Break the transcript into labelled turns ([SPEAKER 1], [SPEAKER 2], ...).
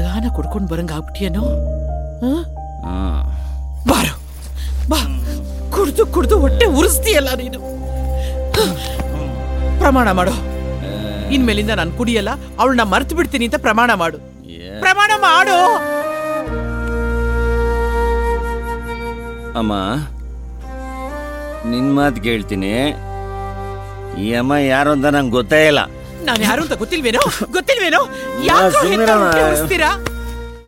[SPEAKER 1] ಎಲ್ಲಾನ ಕುಡ್ಕೊಂಡ್ ಬರಂಗ ಆಗ್ಬಿಟ್ಟಿಯೇನೋ. ಬಾರೋ ಬಾ, ಕುಡ್ದು ಕುಡ್ದು ಹೊಟ್ಟೆ ಉರಿಸ್ತೀಯಲ್ಲ ನೀನು. ಪ್ರಮಾಣ ಮಾಡು, ಇನ್ಮೇಲಿಂದ ನಾನು ಕುಡಿಯಲ್ಲ, ಅವಳನ್ನ ಮರ್ತು ಬಿಡ್ತೀನಿ ಅಂತ ಪ್ರಮಾಣ ಮಾಡು. ಪ್ರಮಾಣ ಮಾಡು.
[SPEAKER 2] ಅಮ್ಮ, ನಿನ್ ಮಾತು ಕೇಳ್ತೀನಿ. ಈ ಅಮ್ಮ ಯಾರು ಅಂತ ನಂಗೆ ಗೊತ್ತೇ ಇಲ್ಲ.
[SPEAKER 1] ನಾನು ಯಾರು ಅಂತ ಗೊತ್ತಿಲ್ವೇನೋ? ಯಾಕೆ ಉರಿಸ್ತೀರಾ?